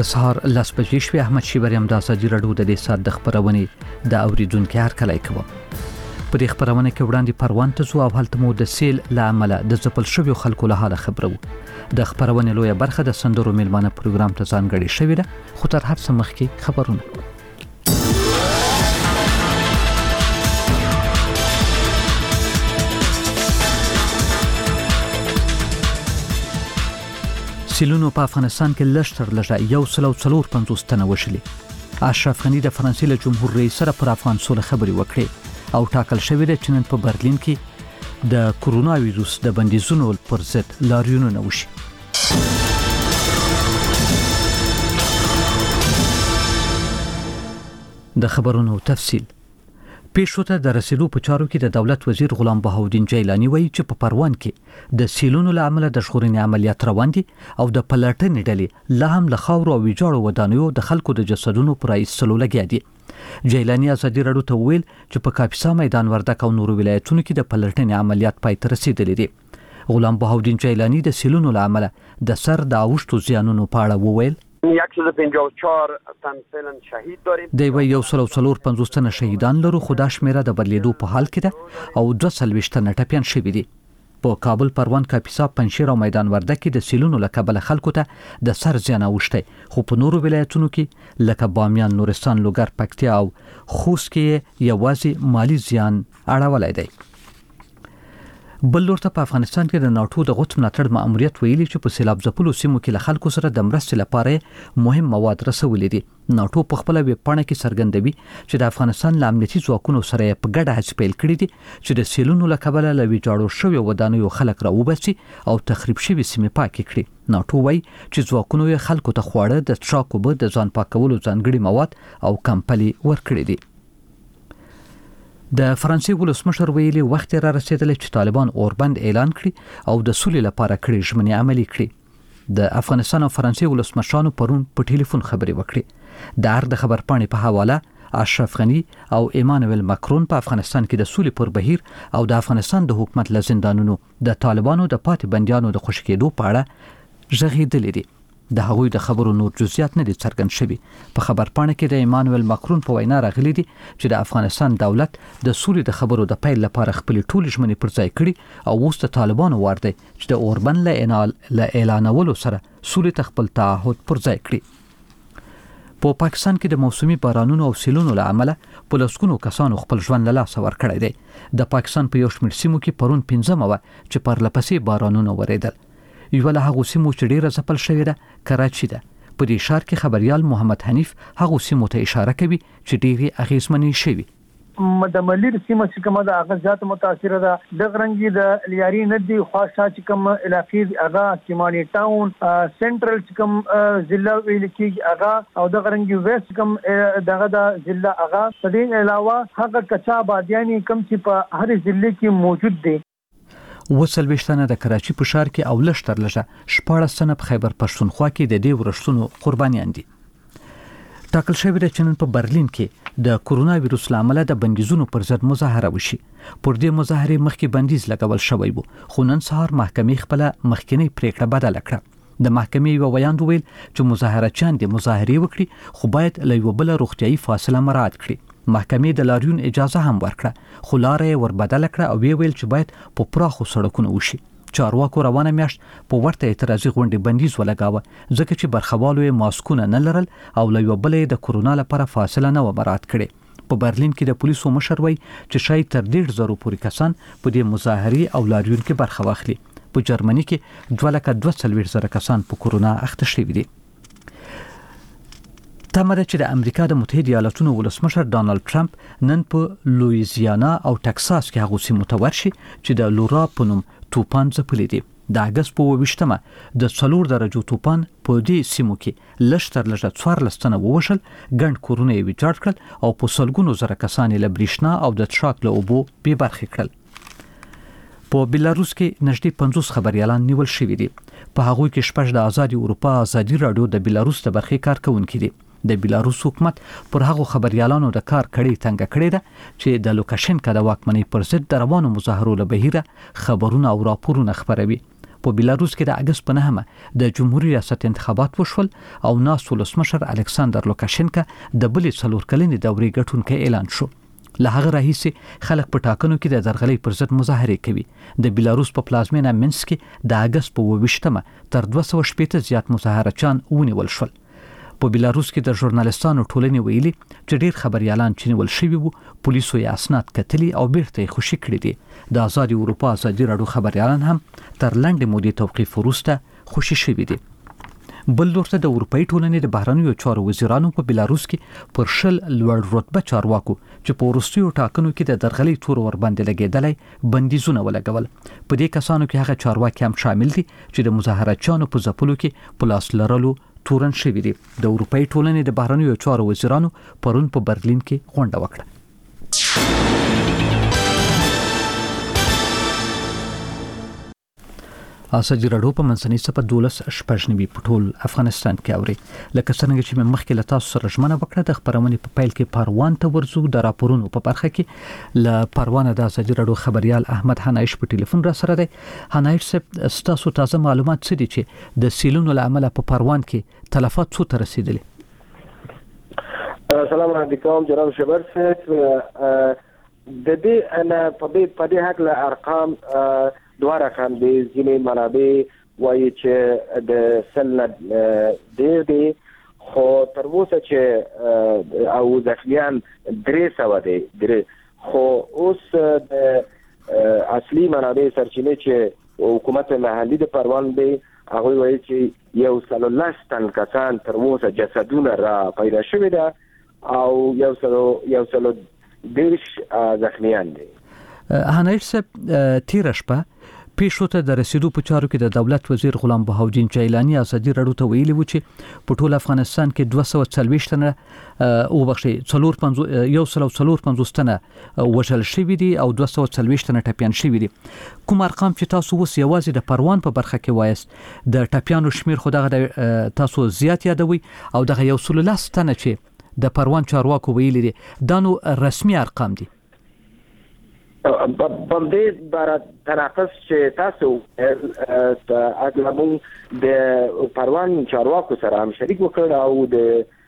د سهار 10 بجې شوې. احمد شیبری هم د ازادي راډیو د دې سات د خبرونې د اوریدونکو هرکلی کوم. په دې خبرونه کې وړاندې پروان ته زو او هلته مو د سیل لامل د ځپل شویو خلکو له حاله خبرو. د خبرونه لویه برخه د سندرو میلمانه پروګرام ته ځانګړې شوې ده، خو تر هر څه مخکې خبرونه. سیلونو په افغانستان کې لشتر لږه 140 تنه وشلي. اشرف غنی د فرانسې له جمهور رئیس سره پر افغان سوله خبرې وکړې او ټاکل شوې ده چې نن په برلین کې د کورونا وایروس د بندیزونو پر ضد لاریونونه وشي. د خبرونو تفصیل. پیښو ته د رسیدو په چارو کې د دولت وزیر غلام بهاودین جیلانی وایي چې په پروان کې د سیلونو له امله د ژغورنې عملیات روان دي او د پلټنې ډلې لا هم له خاورو او ویجاړو ودانیو د خلکو د جسدونو پر ایستلو لګیا دي. جیلانی ازادي راډیو ته ویل چې په کاپیسا میدان وردګ او نورو ولایتونو کې د پلټنې عملیات پای ته رسیدلي دي. غلام بهاودین جیلانی د سیلونو له امله د سر د اوښتو زیانونو په اړه وویل 154 تن فعلا شهید داریم. دی وی 150 تن شهیدان لرو، خو دا شمیره د بدلیدو په حال کې ده او 240 تن ټپیان شوي دي. په کابل، پروان، کاپیسا، پنجشیر او میدان وردګ کې د سیلونو له کبله خلکو ته د سر زیان اوښتی، خو په نورو ولایتونو کې لکه بامیان، نورستان، لوګر، پکتیا او خوست کې یوازې مالی زیان اړولی دی. بل لورته په افغانستان کې د ناټو د غوڅ ملاتړ ماموریت ویلي چې په سیلاب ځپلو سیمو کې له خلکو سره د مرستې لپاره مهم مواد رسولي دي. ناټو په خپل ویب پاڼه کې څرګندوي چې د افغانستان له امنیتي ځواکونو سره په ګډه هڅې پیل کړې دي چې د سیلونو له کبله له ویجاړو شویو ودانیو خلک راوباسي او تخریب شوي سیمې پاکې کړي. ناټو وایي چې ځواکونو یې خلکو ته خواړه، د څښاک اوبه، د ځان پاکولو ځانګړي مواد او کمپلې ورکړي دي. د فرانسې ولسمشر ویلي وخت را رسیدلی چې طالبان اوربند اعلان کړي او د سولې لپاره کړي ژمنې عملي کړي. د افغانستان او فرانسې ولسمشرانو پرون په ټلیفون خبرې وکړي. د هر د خبرپاڼې په حواله اشرف غنی او ایمانوئل ماکرون په افغانستان کې د سولې پر بهیر او د افغانستان د حکومت له زندانونو د طالبانو د پاتې بندیانو د خوشي کېدو په اړه غږېدلي دي. د هغوی د خبرو نور جزئیات نه دي څرګند شوي. په خبرپاڼه کې د ایمانوئل ماکرون په وینا راغلي دي چې د افغانستان دولت د سولې د خبرو د پیل لپاره خپل ټول ژمنې پر ځای کړي او اوس د طالبانو وار دی چې د اوربند له اعلانولو سره سولې ته خپل تعهد پر ځای کړي. په پاکستان کې د موسمي بارانونو او سیلونو له امله په لسګونو کسانو خپل ژوند له لاسه ورکړی دی. د پاکستان په یو شمېر سیمو کې پرون 15 چې پرلپسې بارانونه وریدل. یو له هغو سیمو چې ډیره ځپل شوې ده کراچي ده. په دې ښار کې خبريال محمد حنیف هغو سیمو ته اشاره کوي چې ډیره اغیزمنې شوي. د ملیر سیمه چې کومه د هغه ذات متاثر ده، د غرنګي د لیاري ندی خاصه چې کوم علاقې هغه کیمانی ټاون سنټرل چې کوم ضلع ویل کېږي هغه او د غرنګي ویست کوم دغه د ضلع هغه. په دې علاوه هغه کچا بادیانی کوم چې په هر ضلع کې موجود دي. 40 تنه د کراچي په ښار کې او لشتر لږه 14 تنه په خیبر پښتونخوا کې د دې ورښتونو قربانیان دي. ټاکل شوی ده چې نن په برلین کې د کورونا وایروس لامل د بندیزونو پر ضد مظاهره وشي. پر دې مظاهره مخکې بندیز لګول شوی وو، خو نن سهار محکمې خپل مخکنی پریکړه بدله کړه. د محکمې یو ویاند ویل چې مظاهرچیان د مظاهره وکړي خو باید له یو بل روغتیايي فاصله مراعات کړي. محکمې د لاریون اجازه هم ورکړه، خو لاره یې وربدله کړه او ویل چې باید په پراخو سړکونو وشي. چارواکو روانه میاشت په ورته اعتراضي غونډې بندیز ولګاوه ځکه چې برخوالو یې ماسکونه نه لرل او له یو بل د کورونا لپاره فاصله نه و مراعات کړي. په برلین کې د پولیسو مشر وایي چې شاید تر 1.5 پورې کسان په دې مظاهرې او لاریون کې برخه واخلي. په جرمني کې 2,42,000 کسان په کورونا اخته شوي دي. تمه ده چې د امریکا د متحده ایالاتونو ولسمشر ډانلډ ټرمپ نن په لویزیانا او ټکساس کې هغو سیمو ته ورشي چې د لورا په نوم توپان ځپلی دی. د اګست په 28مه د 4 درجو توپان په دې سیمو کې لشتر لږه 14 تنه ووژل، ګڼ کورونه یې ویجاړ کړل او په سلګونو زره کسان له بریښنا او د څښاک له اوبو بې برخې کړل. په بلاروس کې نږدې 50 خبريالان نیول شوي دي. په هغوی کې 6 د آزادي اروپا ازادي راډیو د بلاروس د برخې کارکونکي دي. د بلاروس حکومت پر هغو خبريالانو د کار کړي تنګ کړي ده چې د لوکاشنکا د واکمنۍ پر ضد د روانو مظاهرو له بهیره خبرونه او راپورونه خبروي. په بیلاروس کې د اگست په 9 د جمهوریت ریاست انتخابات وشول او ناس ولسمشر الکساندر لوکاشنکا د بلې 4 کلنې دورې ګټونکي اعلان شو. له هغه راهیسې خلک په ټاکنو کې د درغلۍ پر ضد مظاهره کوي. د بیلاروس په پلازمینه مینسک کې د اگست په 28 تر 280 زیات مظاهرچان ونیول شول. په بیلاروس کې د ژورنالستانو ټولنې ویلي چې ډیر خبريالان چې نیول شوي وو پولیسو یې اسناد کتلي او بیرته خوشي کړي دي. د آزاد اروپا ازادي راډیو خبريالان هم تر لنډې مودې توقيف وروسته خوشي شوي دي. بل لورته د اروپאי ټولنې د بهرنیو چارو وزیرانو په بیلاروس کې پر شل لوړ رتبه چارواکو چې په وروستیو ټاکنو کې د درغلۍ تور ور باندې لګیدلای بندیزونه ولګول. په دې کسانو کې هغه چارواکي هم شامل دي چې د مظاهراتچانو په ځپلو کې پلاس لرلو تورن شوی دي. د اروپאי ټولنې د بهرنیو چارو وزیرانو پرون په برلین کې غونډه وکړه. ازادي راډیو په منځنۍ صفه 12 شپږنیوي په ټول افغانستان کې اوري. لکه څنګه چې مخکې له تاسو سره ژمنه وکړه د خبرونې په پیل کې پروان ته ورزو د راپورونو په برخه کې ل پروان د ازادي راډیو خبريال احمد حنایش په ټلیفون را سره دی. حنایش صاحب تاسو تازه معلومات څه دي چې د سیلونو لامل په پروان کې تلفات څو ته رسیدلي؟ السلام علیکم جناب شبر صاحب. د دې انا په دې حق له ارقام دواره خان د ځینې منابع وایي چې د سل ډېر دي خو تر اوسه چې او ځخمیان 300 دي خو اوس د اصلي منابع سرچینې چې حکومت محلي د پروان دی هغه وایي چې یو سلولس تن کسان تر اوسه جسدونه را پیدا شوی ده او یو سلو دیش زخمیان دي. حنایش صاحب تیر شپه پیښو ته د رسیدو په چارو کې د دولت وزیر غلام بهاودین جیلانی ازادي راډیو ته ویلي و چې په ټول افغانستان کې 240 تنه او بخښي 450 تنه وژل شوي دي او 240 تنه ټپيان شوي دي. کوم ارقام چې تاسو اوس یوازې د پروان په برخه کې وایست د ټپيانو شمیر خو دغه تاسو زیات یادوي او دغه یو 13 تنه چې د پروان چارواکو ویلي دي دا نو رسمي ارقام دي. په دې بار تناقض چې تاسو اغلبون د پروان چارواکو سره هم شریک وکړ او د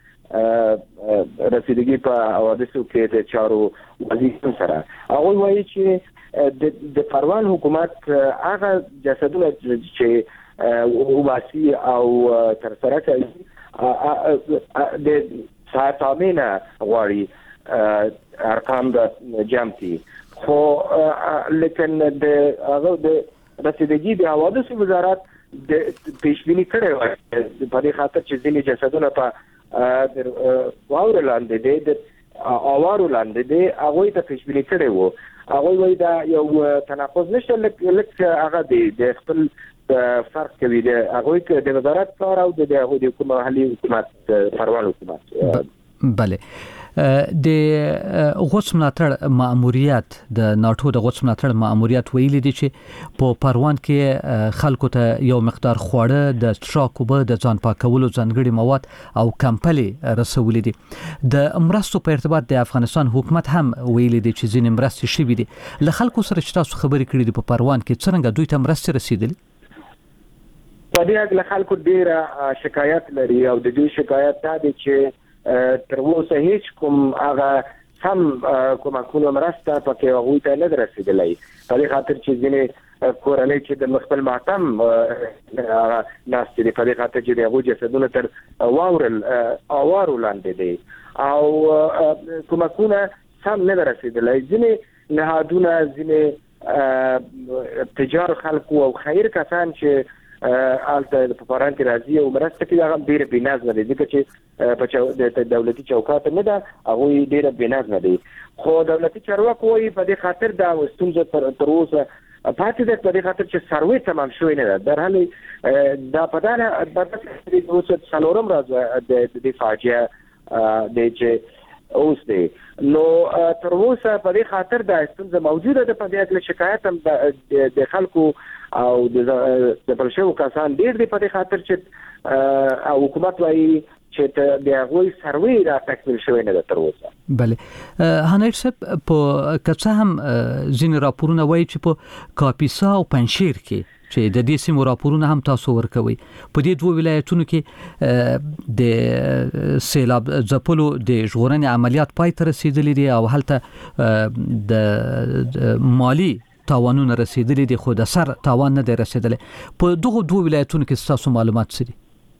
رسیدګي په حوادثو کې د چارو وزیر سره هغه وایي چې د پروان حکومت هغه جسدونه چې وباسي او تر سره کوي د ساتامینه غواړي ارقام د جامتي خو لیکن د رسیدګي د حوادثو وزارت د پیشبینی کړي وای په دې خاطر چې ځینې جسدونه په واور لاندې دي د اوارو لاندې دي هغه ته پیشبینی کړي وو هغه وای دا یو تناقض نشته لکه هغه د خپل فرق کوي د هغه د وزارت کار او د حکومت محلي حکومت پروان حکومت. بله د غوڅ ملاتړ مأموریت د ناتو د غوڅ ملاتړ مأموریت ویلي دي چې په پروان کې خلکو ته یو مقدار خواړه د ټراکوبه د ځان پاکولو ځانګړي مواد او کمپلې رسولې دي. د مرستو په ارتباط د افغانستان حکومت هم ویلي دي چې ځینې مرستې شوي دي. له خلکو سره چې تاسو خبرې کړې دي په پروان کې څنګه دوی ته مرستې رسیدلې؟ په دې اړه خلکو ډېر شکایت لري او د دې شکایت دا دی چې تر اوسه هیڅ کوم هغه هم کومه مرسته پکې هغه ته نه رسیدلې. په دې خاطر چې ځینې کورنۍ چې د مخبل ماتم ناس چې په دې خاطر چې هغه جسدونه تر اوارو لاندې دي او کومه هم نه رسیدلې. ځینې نهادونه ځینې تجار خلکو او خیر کسان چې آلته په پران کې راځي او مرسته کوي هغه ډېر بنظم دي ځکه چې په دولتي چوکاټ نه ده هغه ډېر بنظم دي خو دولتي چارواکي وایي په دې خاطر دا ستونزه تر اوسه پاتې ده په دې خاطر چې سروي تمام شوی نه ده. در حال دا په دغه د اوسه څلورم راځي د فاجعه د چې اوس دی نو تر اوسه په دې خاطر دا ستونزه موجوده ده. په دې اړه شکایت هم د خلکو او د بلشو کسان ډیر دي په دې خاطر چې حکومت وايي چې د هغوی سروي را تکمیل شوی نه ده تر اوسه. بله حنایش صاحب په کڅه هم ځینې راپورونه وایي چې په کاپیسا او پنشیر کې چې د دې سیمو راپورونه هم تاسو ورکوي. په دې دوه ولایتونو کې د سیلاب ځپلو د ژغورنې عملیات پای ته رسیدلي دي او هلته د مالی تاوانونه رسیدلي دي خو د سر تاوان نه دی رسیدلی. په دغه دوه ولایتونو کې تاسو معلومات څه دي؟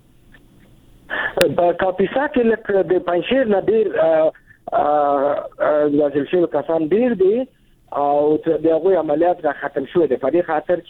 په کاپیسا کې لکه د پنځیر نه ډیر وژل شوي کسان ډیر دي او د هغوی عملیات را ختم شوي دي په دې خاطر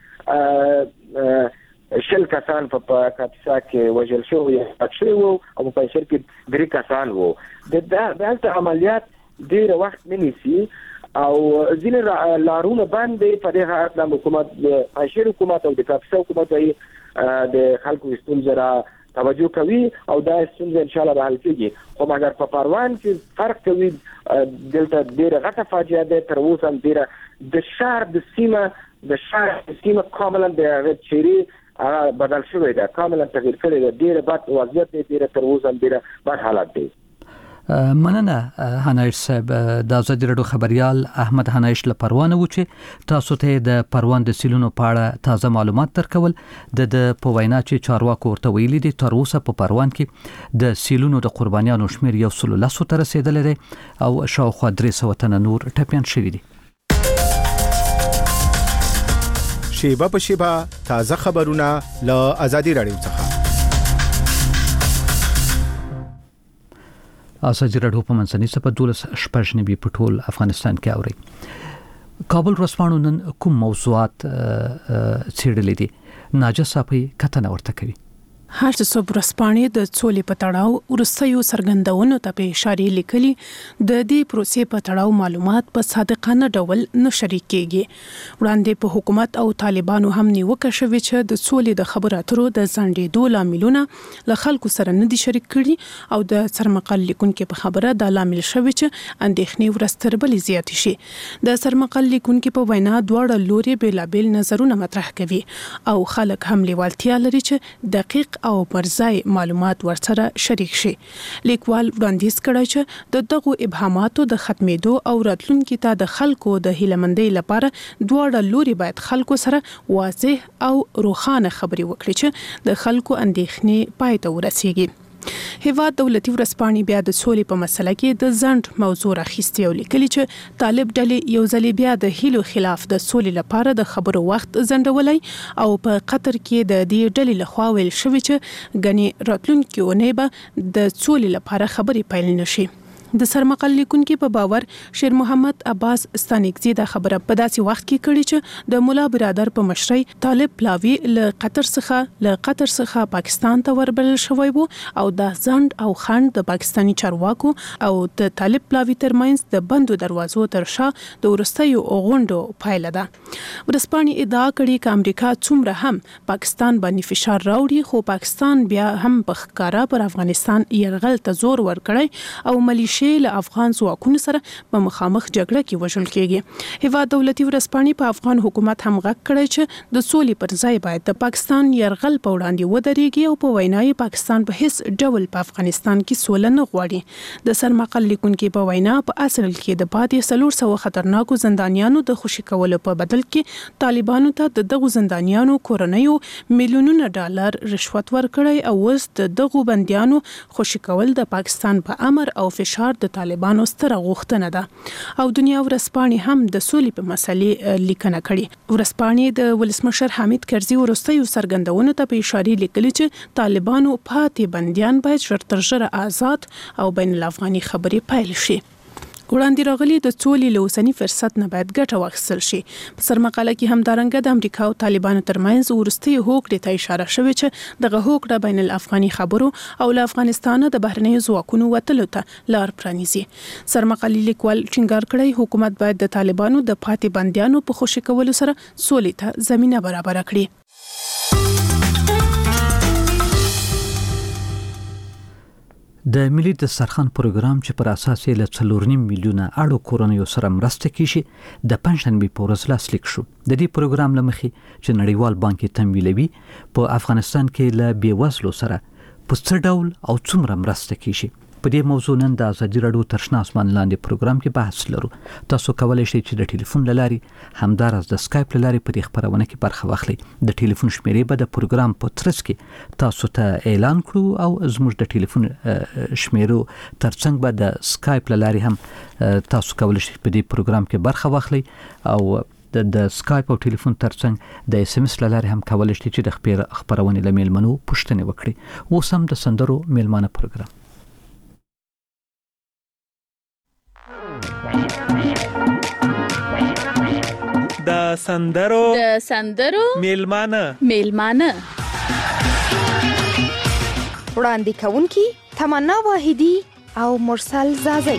چې شل کسان په کاپیسا کې وژل شوي او په پنځیر کې 3 کسان وو. دلته عملیات ډیر وخت نه نیسي او ځینې لارونه باندې په دې حالت د حکومت د پنځیر حکومت او د کاپیسا حکومت د خلکو ستونزې را توجه کوي او دا څنګه ان شاء الله به حل کیږي. خو مګر په پروان کې فرق کوي، دلته ډیره غټه فاجعه ده، تر اوسه هم ډیره د شهر د سیمه کاملا د چيري بدل شوی ده، کاملا تغییر کړی ده، ډیره بد وضعیت دی، ډیره تر اوسه هم ډیره بد حالت دی. مننه هنایش صاحب. د ازادي راډیو خبريال احمد هنایش له پروان و چې تاسو ته د پروان د سیلونو په اړه تازه معلومات درکول. د په وینا چې چارواکو ورته ویلي دي تر اوسه په پروان کې د سیلونو د قربانیانو شمیر 110 ته رسیدلی دی او شاوخوا 300 تنه نور ټپیان شوي دي. شیبه په شیبه تازه خبرونه له ازادي راډیو څخه. ازادي راډیو په منځني سپه 12 نبی په ټول افغانستان کې اوري. کابل ورځپاڼو نن کوم موضوعات څېړلي دي؟ ناجه صافي کتنه ورته کوي. هر څه ورځپاڼې د څولې په تړاو ورستیو څرګندونو ته په اشاره لیکلي د دې پروسې په تړاو معلومات په صادقانه ډول نشر کیږي. وړاندې په حکومت او طالبانو هم نیوکه شوې چې د څولې د خبرو اترو د ځنډېدو لاملونه له خلکو سره نه دي شریک کړي او د سرمقال لیکونکو په خبره د لامل شوی چې اندېښنې ورستربلې زیات شي. د سرمقال لیکونکو په وینا دواړه لوري بیلابل نظرونه مطرح کوي او خلک هم لیوالتیا لري چې دقیق او مرزای معلومات ورسره شریک شي. لیکوال وړاندیز کړی چې د دغو ابهاماتو د ختمېدو او راتلونکي ته د خلکو د هیلمندۍ لپاره دواړه لوري باید خلکو سره واضح او روښانه خبرې وکړي چې د خلکو اندېښنې پای ته ورسیږي. هیواد دولتي ورځپاڼې بیا د سولې په مسله کې د ځنډ موضوع راخیستې او لیکلي چې طالب ډلې یو ځل بیا د هیلو خلاف د سولې لپاره د خبرو وخت ځنډولای او په قطر کې د دې ډلې لخوا ویل شوی چې غني راتلونکي اونۍ به د سولې لپاره خبرې پیل نشي. د سرمقال لیکونکو په باور شیر محمد عباس ستانکزی دا خبره په داسې وخت کې کړي چې د مولا برادر په مشرۍ طالب پلاوی له قطر څخه پاکستان ته وربلل شوی وو او دا ځنډ او خنډ د پاکستانی چارواکو او د طالب پلاوی ترمنځ د بندو دروازو تر شا د ورستیو غونډو پایله ده. ورځپاڼې ادعا کړې چې امریکا څومره هم پاکستان باندې فشار راوړي خو پاکستان بیا هم په ښکارا پر افغانستان یرغل ته زور ورکړي او ملیشیا له افغان ځواکونو سره په مخامخ جګړه کې وژل کېږي. هیواد دولتي ورځپاڼې په افغان حکومت هم غږ کړی چې د سولې پر ځای باید د پاکستان یرغل په وړاندې ودرېږي او په وینا یې پاکستان په هیڅ ډول په افغانستان کې سوله نه غواړي. د سرمقال لیکونکو په وینا په اصل کې د پاتې 400 خطرناکو زندانیانو د خوشي کولو په بدل کې طالبانو ته د دغو زندانیانو کورنیو میلیونونه ډالر رشوت ورکړی او اوس د دغو بندیانو خوشي کول د پاکستان په امر او فشار د طالبانو ستره غوښتنه ده. او دنیا ورځپاڼې هم د سولې په مسلې لیکنه کړې. ورځپاڼې د ولسمشر حامد کرزي ورستیو څرګندونو ته په اشاره لیکلي چې طالبانو پاتې بندیان باید ژر تر ژره آزاد او بین الافغاني خبرې پیل شي. وړاندې راغلي د سولې له اوسني فرصت نه باید ګټه واخیستل شي. په سرمقاله کې همدارنګه د امریکا او طالبانو ترمنځ وروستي هوکړې ته اشاره شوې چې دغه هوکړه بین الافغاني خبرو او له افغانستانه د بهرنیو ځواکونو وتلو ته لار پرانیزي. سرمقالي لیکوال ټینګار کړی حکومت باید د طالبانو د پاتې بندیانو په خوشي کولو سره سولې ته زمينه برابر کړي. د ملي دسترخوان پروګرام چې پر اساس یې له 4.5 میلیونه اړو کورنیو سره مرسته کیږي د پنځشنبه په ورځ لاسلیک شو. د دې پروګرام لمخې چې نړیوال بانک تمویلوي په افغانستان کې له بیوزلو سره په څه ډول او څومره مرسته کیږي. په دې موضوع نن د ازادي راډیو تر شنه اسمان لاندې پروګرام کې بحث لرو. تاسو کولای شئ چې د ټلیفون لاري همدارس د سکایپ لاري په دې خبرونه کې برخه واخلئ. د ټلیفون شمیرې به د پروګرام په ترڅ کې تاسو ته اعلان کړو او زموږ د ټلیفون شمیرو ترڅنګ به د سکایپ لاري هم تاسو کولای شئ په دې پروګرام کې برخه واخلئ او د سکایپ او ټلیفون ترڅنګ د اس ام اس لاري هم کولای شئ چې د خبرونه لمیلمنو پوښتنه وکړئ. اوس هم د سندرو میلمانه پروګرام د سندرو میلمانه وړاندې کوونکی تمنا واحدی او مرسل زازی.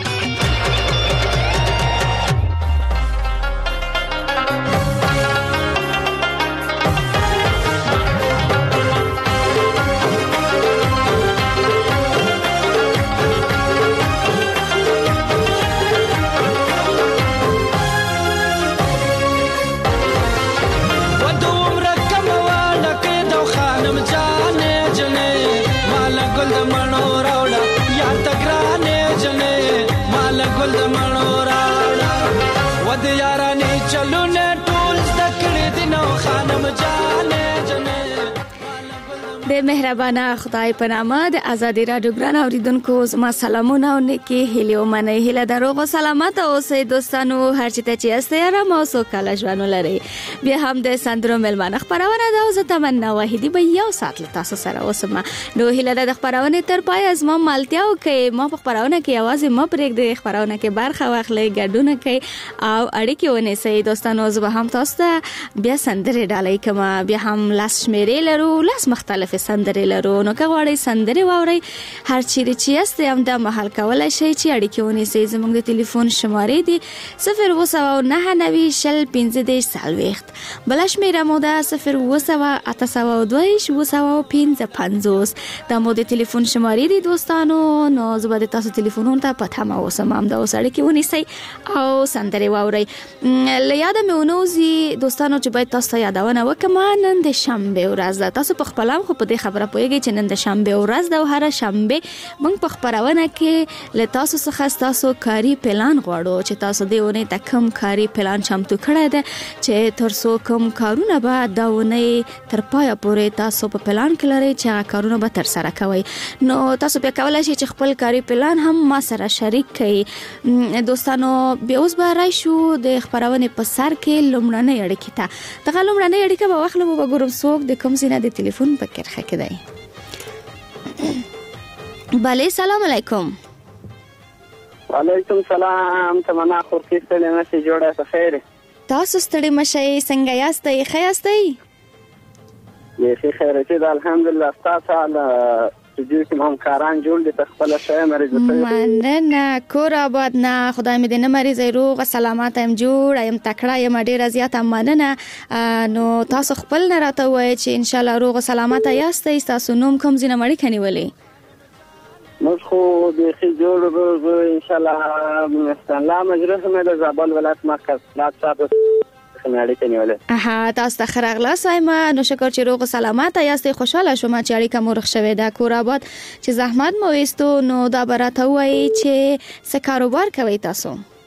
د مهربانه خدای په نامه د ازادي راډیو ګران اوریدونکو زما سلامونه او نیکی هیله او مننه هیله دروغ او سلامت اوسئ دوستانو هر چی ته چې استه آرام او سوکاله ژوند ولرئ. بیا هم د سندرو میلمانه خبرونه دا زه تمنا واحدی به یو ساعت تاسو سره اوسم. نو هیله د خبرونه تر پای از ما مالتیاو کې ما په خبرونه کې आवाज ما پرېږ د خبرونه کې برخه واخلئ ګډونه کوي او اړیکې ونیسئ. دوستانو زه هم تاسو ته بیا سندرې ډالۍ کوم. بیا هم لاس شمیرې لرو لاس مختلف سندرې لرو. نو که غواړئ سندرې واورئ هر چیرې چې یاست هم د محل کولای شئ چې اړیکې ونیسئ. زموږ د ټلیفون شمارې دي 0299540 بل شمیره مو ده 02882 دا مو د ټلیفون شمارې دي دوستانو. نو زه به تاسو ټلیفونونو ته پته ما اوسم هم دا اوس اړیکې ونیسئ او سندرې واورئ. له یاده مې ونوځي دوستانو چې باید تاسو ته یادونه وکړم نن د شنبه ورځ ده. تاسو په خپل خو په دې خبره پوهیږئ چې نن د شنبه ورځ ده او هر شنبه موږ په خبرونه کې له تاسو څخه تاسو کاری پلان غواړو چې تاسو دې ونې ته کوم کاری پلان چمتو کړی ده چې تر څو کوم کارونه به دا ونې تر پایه پورې تاسو په پلان کې لرئ چې هغه کارونه به تر سره کوئ. نو تاسو بیا کولای شئ چې خپل کاری پلان هم ما سره شریک کړئ. دوستانو بیا اوس به راشو د خبرونه په سر کې لومړنۍ اړیکې ته. دغه لومړنۍ اړیکه به واخلو به ګورم څوک د کوم ځای نه د ټلیفون په کرخه کې دی. بله سلام علیکم. وعلیکم سلام. تمنا خورکی ستړي مشه جوړه په خیر. تاسو ستړي مشه څنګه یاستئ؟ ښه یاستئ؟ یې خیر چې الحمدلله. تاسو الله چې کوم کاران جوړ دي په خپل شای مریض ته مننه کور آباد نه خدای مې دې نه مریض روغ سلامت ایم جوړ ایم تکړه یم ډیره زیاته مننه. نو تاسو خپل نه راته وایي چې ان شاء الله روغ سلامت یاستئ. تاسو نوم کوم ځای نه مړی کني ولې؟ نو خو به جوړ ان شاء الله الله مجرح مې د زابل ولایت مرکز لاټ صاحب خناړي کني ولې. تاسو ته خراغلا سایما. نو شکر چې روغ سلامت یاستئ. خوشاله شوم چې اړیکه مو رخ شوه دا کور آباد چې زحمت مو وستو. نو دا براته وایي چې څه کاروبار کوي تاسو؟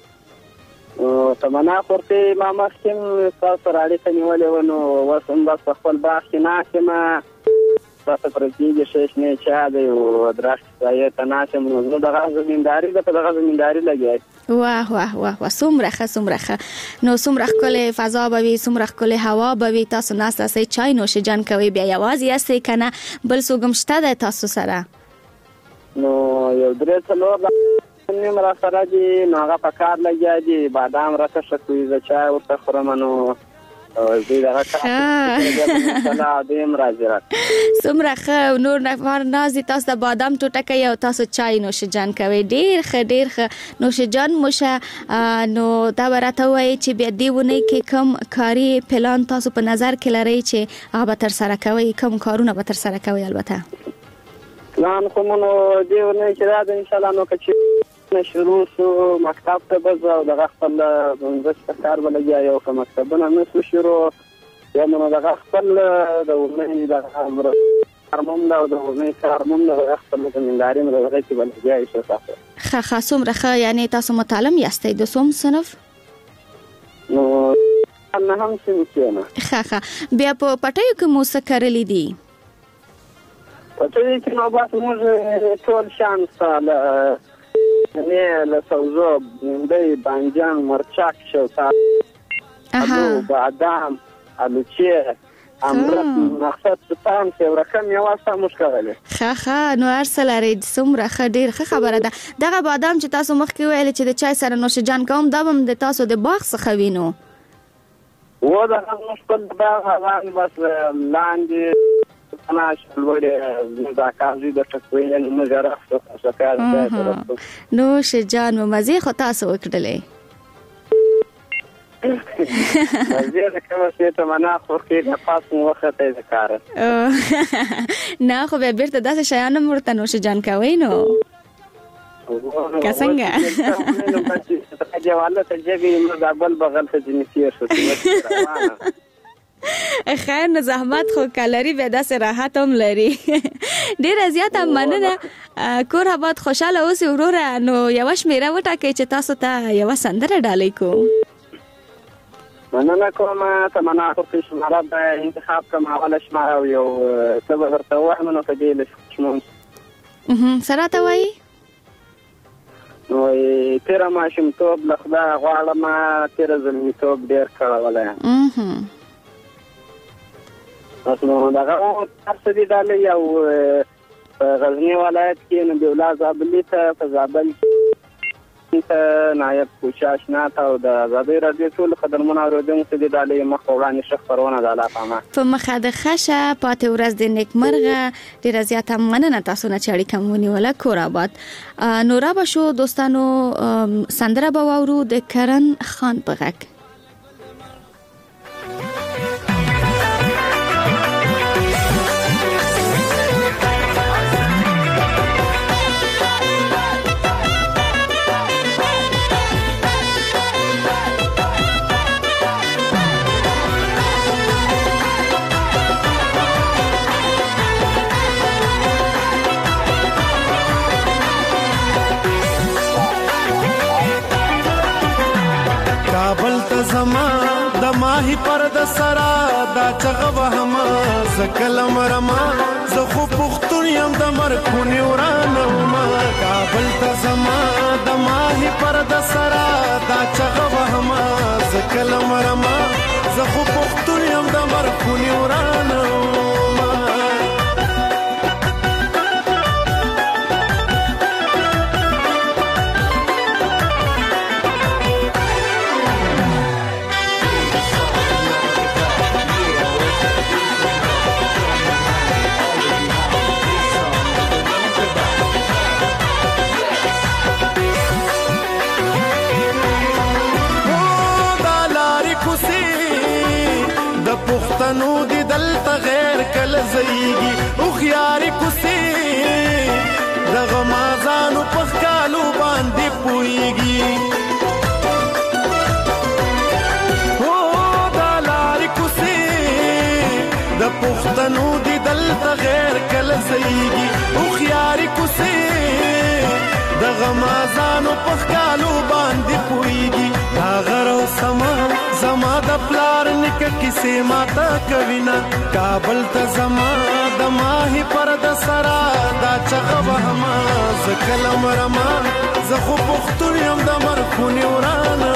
تمنا خورته ما مخکې تاسو راړي کني ولې ونو وسم بس خپل باغ کې ناکمه تاسو پرېږدي شې نه چا دی او درخت ځای ته ناشم نو دغه زمینداری د دغه زمینداری لګي. واه واه واه سمره نو سمره کله فضا به وي سمره کله هوا به وي. تاسو ناس تاسو چای نوش جان کوي بیا یوازې یاستئ کنه بل څوک شته د تاسو سره؟ نو یو درې څلور نیم را سره دي نو هغه په کار لګیا دي. بادام راته شکوي ز چای ورته خورم نو زه دغه کار دیم راځي. سمره نور نفر نازي تاسو د بادام ټوټه کوي او تاسو چای نوش جان کوي. ډیر ښه نوش جان موشه. نو دا ورته وایي چې بیا دیونه کې کم کاری پلان تاسو په نظر کې لرئ چې هغه تر سره کوي کم کارونه به تر سره کوي؟ البته پلان خو نو دیونه چې دا ان شاء الله نو کچې شروع شو مکتب ته به او دغه خپل زړه کار ولګیا یو کوم مکتبونه نو شروع یا نو دغه خپل د ورنۍ دغه امر کارموم دا او د ورنۍ کارموم دا خپل زمینداري مې دغه کې بل ځای شو تاسو ښه څومره ښه یعنی تاسو متعلم یاستئ د څوم صنف نو نه هم څه نه ښه بیا په پټیو کې مو څه کړلې دي پټیو کې نو بس موږ ټول شان سره نه له سوزو د بانجان مرچک شوتا بادام الوچه امرت مقصد تام چې ورکم یو واسه مشکله ښه نو ارسلاري څومره ښه ډیر ښه خبره ده دغه بادام چې تاسو مخکې ویل چې د چای سره نوشجان کوم دا هم د تاسو د باغ څخه وینو و دا مشکل باغ هغه بس لاندې انا شلوړې دا کاږي د ټکوي نه جرافه څه نوشجان مزه خو تاسو وکړلې زه کوم څه ته معنا خو کې د پاسو وخت ته ذکر نه خو به بیرته داسې شیان مرته نوشجان کوي نو څنګه نو پاتې جواله ته جګې نو د بل بغل ته جنسي شو خیر نه زحمت خو کالری به داسې راحت هم لري ډیر زیات مننه کور آباد خوشاله اوسئ وروره نو یو شمیره وټاکئ چې تاسو ته یو سندره ډالۍ کوم مننه کوم تمنا خو شماره به انتخاب کوم اوله شماره او یو څه ورته وایم نو په دې لښمون سره ته وایي نو تیر ماشوم توب لخدا غواړم تیر زلمی توب ډیر کړه تاسو نو دا تاسو دې ډالۍ او غزنی ولایت کې نو د ولایت زابل ته په زابل نایب کوشش نه تا او د آزادۍ راډیو ټول خدمتونه اوریدونکو ته د ډالۍ مخ وړاندې شخ پرونه د الله پامه په مخه د خشه پاتې ورځ د نیکمرغه ډیره زیاته مننه تاسو نه چاړي کومونی ولا کور آباد نورا بشو دوستانو سندره به وورو د کرن خان په غږ زما د ماهی پر د سرا دا چغه وهما زکلم رما زه خو پختون یم د مرکونی ورانه ما کابل ته زما د ماهی پر د سرا دا چغه وهما زکلم رما زه خو پختون یم د مرکونی ورانه پښتنو دي دلته غیر کله زيږي او خياري کوسي دغه مازانو پخکالو باندې پويږي او دلاري کوسي د پښتنو دي دلته غیر کله زيږي او خياري کوسي دغه مازانو پخکالو باندې پويږي هغه او سما زما د پلار نک کیسه ماتا کوینا کابل ته زما د ماهی پر د سرا دا چغه وهما زکلم رما زه خو پختون یم د مرخونی ورانه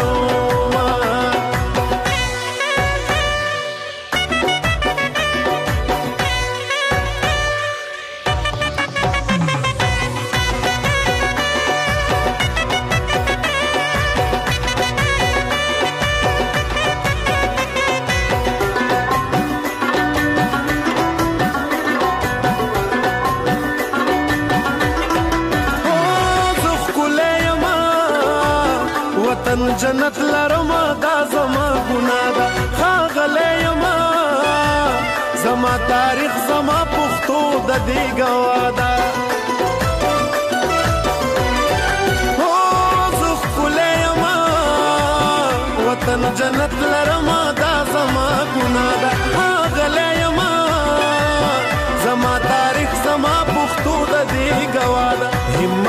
جنت لرما دا زما ګنا دا خاغله یما زما تاریخ زما پښتو د دې گوادا او زخ کله یما وطن جنت لرما دا زما ګنا دا خاغله یما زما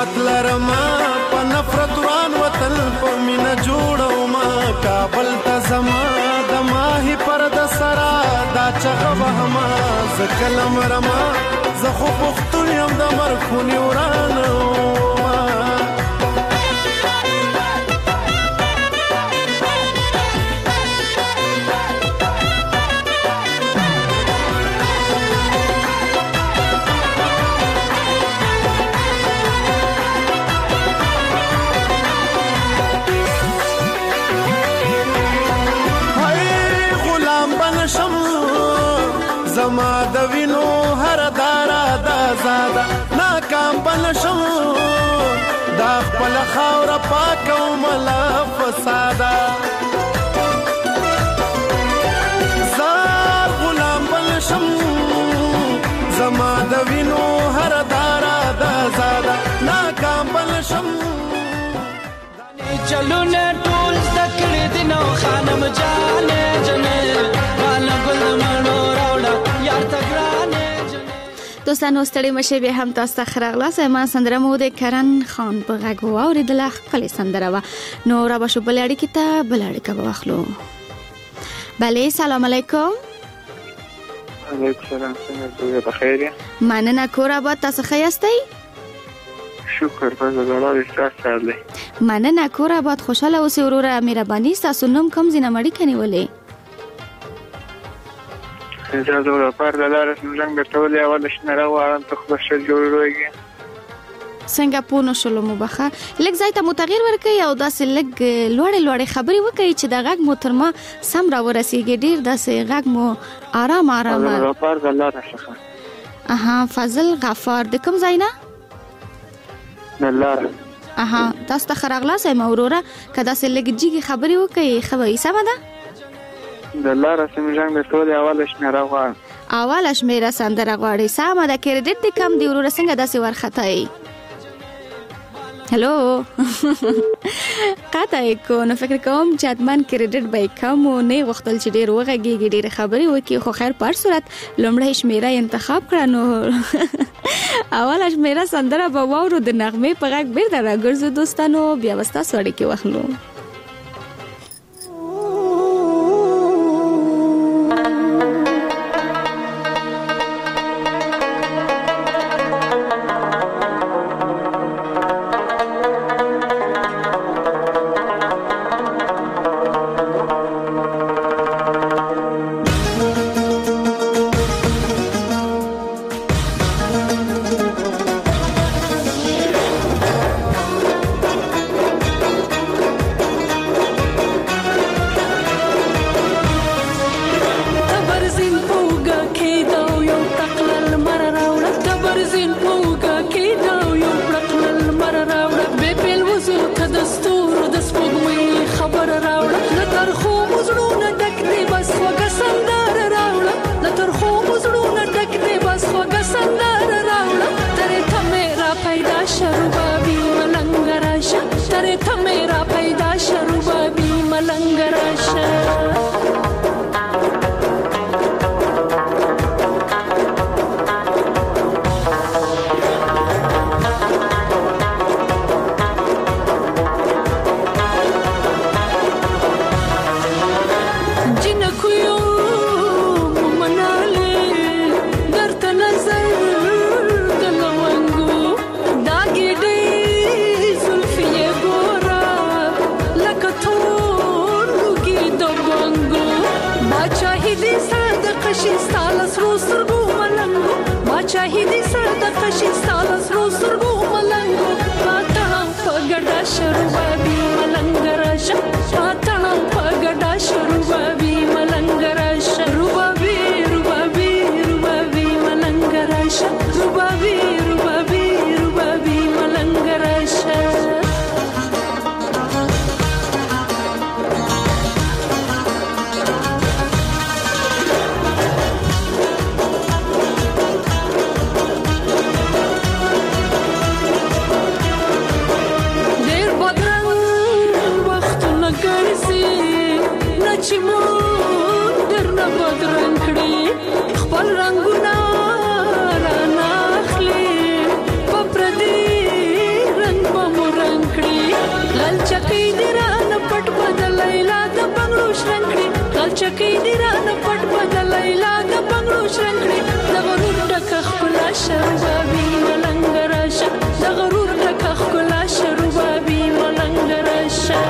همت لرما په نفرت وران وطن په مینا جوړو ما کابل ته زما د ماهی پر د سرا دا چغه وهما زکلم رما زه خو پختون یم د مرخونی ورانو ما زما د وینو هر دارا د زاده ناکام بنشم دا خپل خاور پاکو ملا فساده زار غلام بنشم زما د وینو هر دارا د زاده ناکام بنشم چلو نه ټول ذکر دینو خانم جانې جنې والا ګل منو دوستانو ستړي مشه به هم تاسو ته خراغلا سما سندره مو د کرن خان په غږ اوریدله خپل سندره و نو را بشو بلړی کته بلړی کا واخلو بله سلام علیکم علیکم سلام څنګه بخیر مننه کور آباد تاسو ښه یاستئ شکر په زړه احساس سره مننه کور آباد خوشاله اوسئ وروره مهرباني تاسو نوم کوم زینه مړی کني ولې زه زه پر دلاره څنګه درتولې اول شنه راوړم ته خو څه جوړوږي څنګه پونه شلو مبخه لږ ځای ته متغیر ورکړي او داسې لږ لوړې خبرې وکړي چې د غږ مو تر ما سم را ورسیږي ډیر داسې غږ مو آرام زه پر دلاره څخه اها فضل غفار د کوم ځای نه دلاره اها تاسو ته خراغلا سم اوروره کدا سې لږ جګي خبرې وکړي خو یې سم ده دلاره سمجنګ د ټول اول شمیره غواړم اول شمیره سندره غواړي سم ده کریډټ دې کم دی وروره څنګه داسې ورخته هلو قطع کو نو فکر کوم چې اتمن کریډټ به کم او نه وختل چې ډیر وغږیږي ډیر خبرې وکي خو خیر پر صورت لومړی شمیره انتخاب کړه نو اول شمیره سندره به وورو د نغمه په غږ بیرته راګرځو دوستانو بیا وستا سوړی کې واخلو ډېر بدرنګ چکی دی ران پټ بدل لیلا د بنگړو شرنګړي د غرور ټک خلا شربابي ملنګ راشه د غرور ټک خلا شربابي ملنګ راشه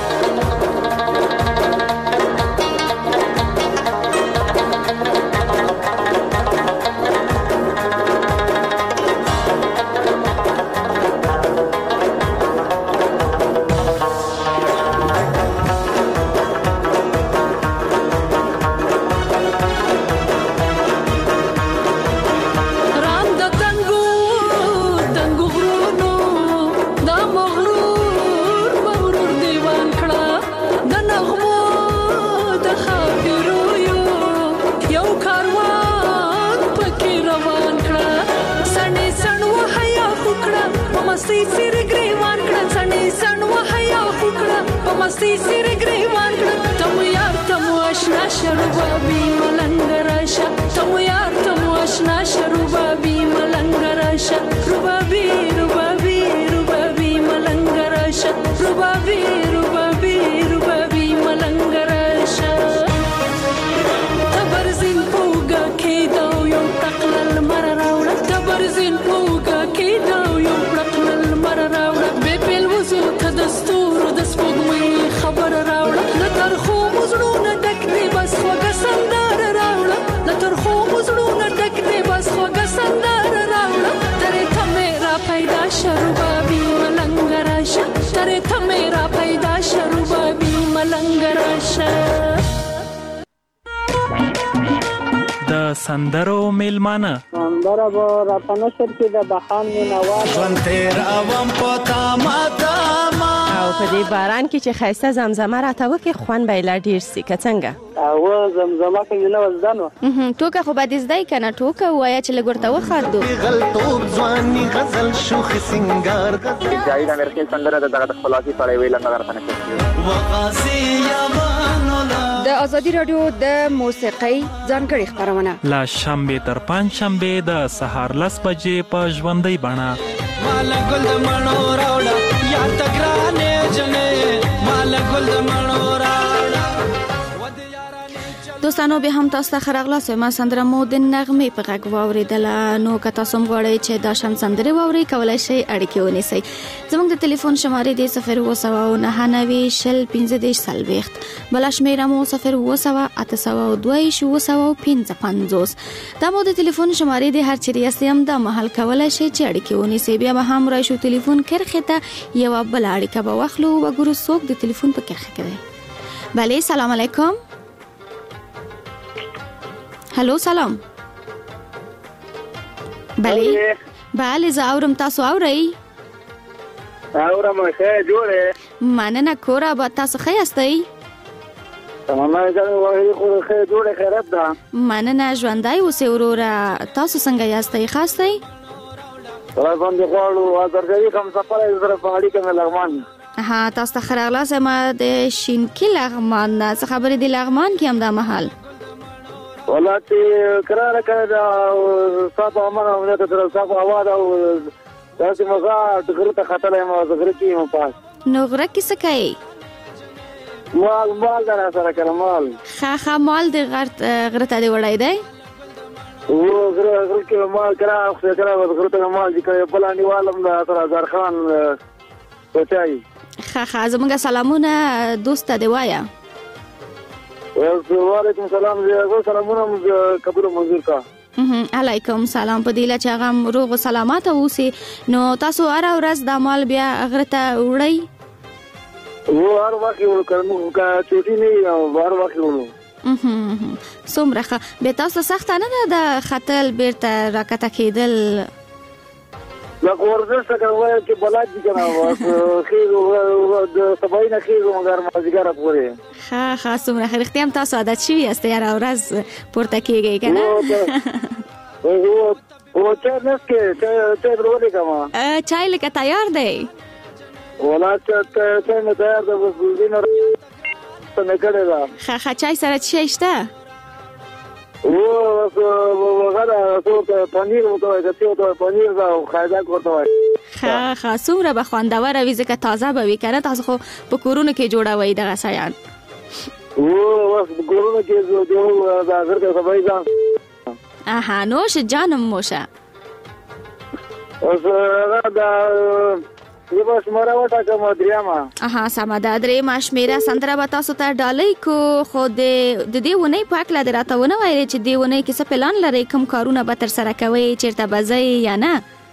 مستي سر گریوان کړه سنې سن وحیا وکړه په مستي سر گریوان کړه تم یار تم آشنا شربابي ملنګ راشه تم یار تم آشنا شربابي ملنګ راشه ربابي ربابي ربابي ملنګ راشه ربابي ربابي ربابي ملنګ راشه تبرزین پوګه کېدو یو تقلل مر راوړه تبرزین پوګه کېدو یو دستور د سپوږمۍ خبر راوړه د ترخو مزړونه ډک دی بس خوږه سندره راوړه د ترخو مزړونه ډک دی بس خوږه سندره راوړه ترې ته میرا پیدا شربابي ملنګ راشه ترې ته میرا پیدا شربابي ملنګ راشه د سندرو میلمانه سندره به راته نشر کې د بهان مینوال ژوند تېر اوم په تامه تامه او په دې باران کې چې ښایسته زمزمه راته وکړي خوند به یې لا ډېر سي که څنګه او زمزمه کې نه وزدان و ټوکه خو به دې زده یې که نه ټوکه ووایه چې لږ ورته وخاندو غلطوب ځواني غزل شوخ سنګار جاوید امرکل سندره د دغه خلاصي پړې ویل نه غرته نه وغازي یمانولا د ازادي رادیو د موسیقۍ ځانګړي خبرونه لا شنبه تر پنځ شنبه د سهار 10 بجې په ژوندۍ بڼه مال ګل د مڼو راوړه یا تګرانې جنې مال ګل د مڼو راوړه دوستانو به هم تاسو ته خرغلاس ما سندره مو د نغمه په غږ واوریدله نو که تاسو غواړئ چې دا شان سندره واورئ کولای شئ اړیکه ونیسئ زموږ د ټلیفون شماره دی 0209915 بل شمیره مو 020882255 دا مو د ټلیفون شماره دی هر چیرې یاستئ هم دا محل کولای شئ چې اړیکه ونیسئ بیا به هم راشو ټلیفون کرخه ته یو بل اړیکه به واخلو وګورو څوک د ټلیفون په کرخه کې دی بله سلام علیکم هلو سلام بله زه اورم تاسو اورئ اورم ښه جوړه مننه کوره به تاسو ښه یاستئ تمام جان وایي خو ښه جوړه خیرت ده مننه ژوندی اوسئ وروره تاسو څنګه یاستئ ښه یاستئ را باندې غواړو ازرګي کوم سفر زره په اړیکه مې لغمان ها تاسو ته خراغلاس ما د شینکی لغمان څه خبرې دی لغمان کې هم دا محل ولاتي قرار کړه صاحب امره ونه تر صاحب आवाज او تاسو مزه غره خطر ما غره کې مو پاس نو غره کې څه کوي مال در سره کړه مال خا مال د غره ته دی وړای دی او غره کې مال کړه غره ته مال دي کوي بلانی والم د هزار خان پچای خا زموږ سلامونه دوست دی وایا وعلیکم سلام زه سلامونه قبول منظور کا علیکم سلام په دیله چې هغه روغ سلامات اوسئ نو تاسو هر ورځ د مال بیا غره ته وړئ هر وخت یو کارمو کا چوټی نه هر وخت ورو څومره به تاسو سخت نه ده د خطل بیرته راکته کېدل لا ورزش کوي چې بلاد دي کنه خیر د سبای نه خیر مګر ما ځګره پورې ها څومره اختیام تاسو عادت شوی است یاره ورځ پورته کېږي کنه او چې نسکه چې ورولې کما چای لکه تیار دی ولا چې مې تیار ده بس دینه څنګه کړه ها چای سره څه شته وغدا صوت پنیر وته کته پنیر دا خایدا کوته ها څومره به خوندور وي ځکه تازه به وي کنه تاسو خو په کورونو کې جوړوي دغه سیان وخت ګورونه کې جو دا غرته سبای ځان اها نوش جانم موشه اوس دا یو شماره وټه کوم دریامه اها سم دا درې ماشمیره سندره به تاسو ته ډالۍ کو خو د دې ونې پاکله دراته ونه وایي چې دې ونې کې څه پلان لري کوم کارونه به تر سره کوي چیرته بځي یا نه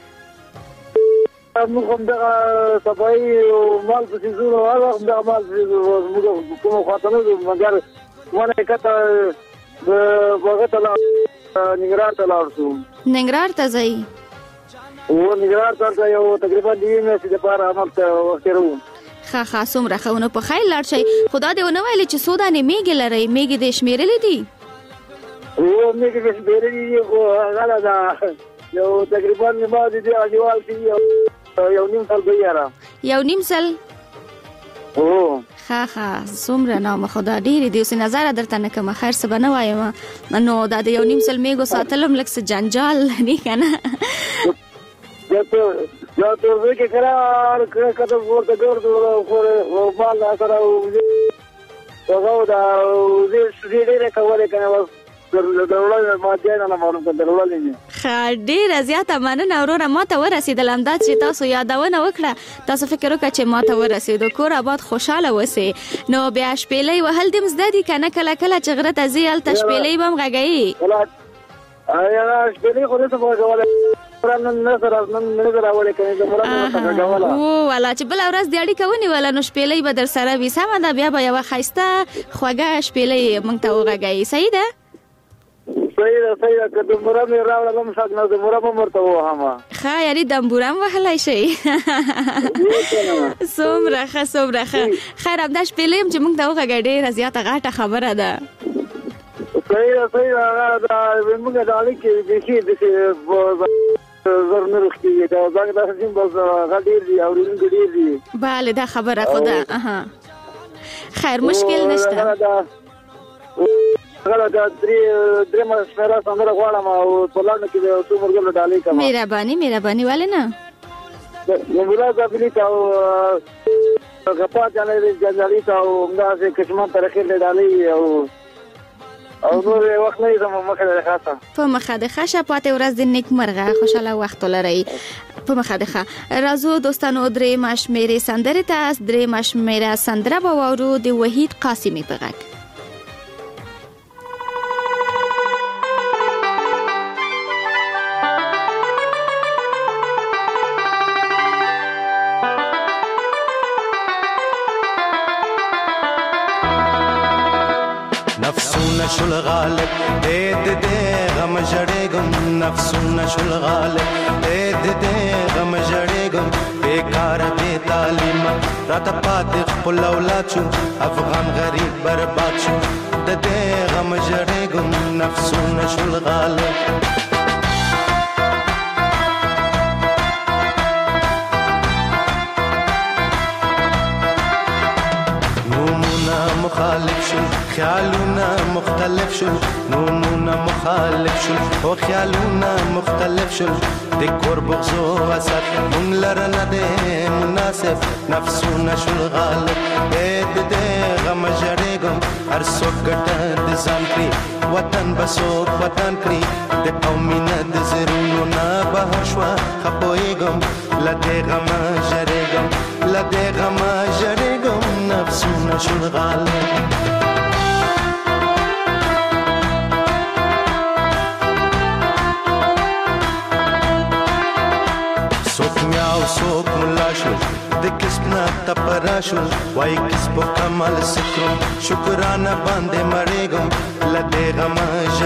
موږ هم دا سبای مال په زیرو هغه هم دا مال موږ کوم خاطر نه مګر ونه کته وګته لا نګران ته لاړو نګران ته ځي و نګران ته یو تقریبا دی مې چې په عمل ته وخترو خا سمره خونه په خیل لاړ شي خدا دې ونه ویل چې سودا نه میګ لري میګ دې شمیرلې دي و میګ دې شمیرلې دي خو هغه دا یو تقریبا ما دې اړیوال شي یو نیم سال بیاره یو نیم سال او خا سمره نام خدا ډېری دی اوس نظر درته نه کوم خیر څه بنه وایم نو دا د یو نیم سال میګو ساتلم لکه څه جنجال نه کنه یا ته وکړه قرار کته ورته ګورځو خو مال سره وګاو دا دې کوله کنه درولل ما دې نه معلوم درولل نه ډېر زیاته مننه وروره ما ته ورسېدل همدا چې تاسو یادونه وکړه تاسو فکر وکړه چې ما ته ورسېدو کور آباد خوشاله وسې نو بیا شپېلۍ وهل دې مزده دي که نه کله کله چې غره ته ځې هلته شپېلۍ به هم غږوي شپېلۍ خو نه څه غږولی والا چې بل ورځ دی اړیکه ونیوله نو شپېلۍ به در سره وي سمه ده بیا به یوه ښایسته خوږه شپېلۍ موږ ته وغږوي صحیح ده صحیح ده که دمبوره مې راوړله هم ښه نه دمبوره به م ورته ووهمه ښه یعنې دمبوره هم وهلی شئ څومره ښه خیر همدا شپېلۍ هم چې موږ ته وغږه ډېره زیاته غټه خبره ده صحیح ده موږ د اړیکې بیخي زر نه رخکېږي دا زنګ داسې دي بس هغه ډېر دي اورېدونکي ډېر دي بله دا خبره خو ده خیر مشکل نشته هغه دا درې شمېره سندره غواړم او په لنډه کې د څو مرګلو ډالۍ کوم مهرباني ولې نه ملا زابلي ته او غپا جنجالي ته او همداسې کشمان ترخې ډالۍ او نور وخت نه زموږ مخه ده خاصه په مخه ده ښه پاتې ورځ د نیکمرغه خوشاله وخت ولرئ په مخه ده راځو دوستانو درې ماشمیرې سندرې ته درې ماشمیره سندره به واورو د وحید قاسمي په غږ نفسونه شل غالب دې غم جړېګم نفسونه شل غالب دې غم جړېګم بیکار بے تعلیم راته پاتې خپل اولاد شو افغان غریب برباد شو دې غم جړېګم نفسونه شل غالب مخالف شو خیالونه مختلف شو نومونه مخالف شو او خیالونه مختلف شو د کور بغضو وسط مونږ لره نه دی مناسب نفسونه شو غالب دې غم جړېګم هر څوک ګټه د ځان کړي وطن به څوک وطن کړي د قومینه د زړونو نه بهر شوه خپویږم له دې غمه جړېګم نفسونه شو غالب څوک میاو څوک ملا شو د کسب نه تپرا شو وای کسب کمال سکرو شکرانه باندې مړېګم لدې غم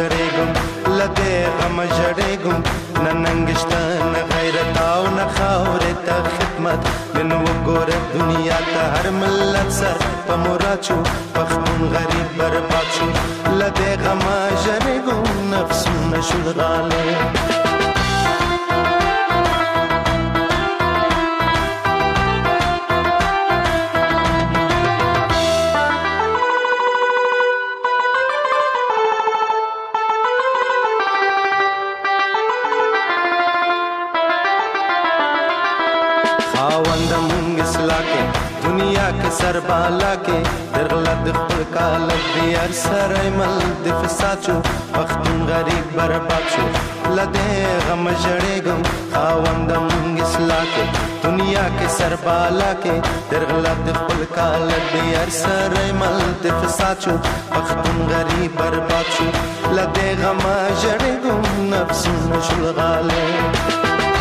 جړېګم ننګشته نه غیرت او نه خاورې ته خدمت من وګوره دنیا ته هر ملت سر په مراد شو پښتون غریب برباد شو لدې غم جړېګم نفسونه شو غالب دنیا के सर बाला के درغله د د خپل کال دی هر سره مل د فساد شو پښتون غریب برباد شو لدې غم جړېګم خاوند مونږ اصلاح کې دنیا کې سربالا کې درغلا د خپل کال دی هر سره مل د فساد شو پښتون غریب برباد شو لدې غم جړېګم نفسونه شول غاله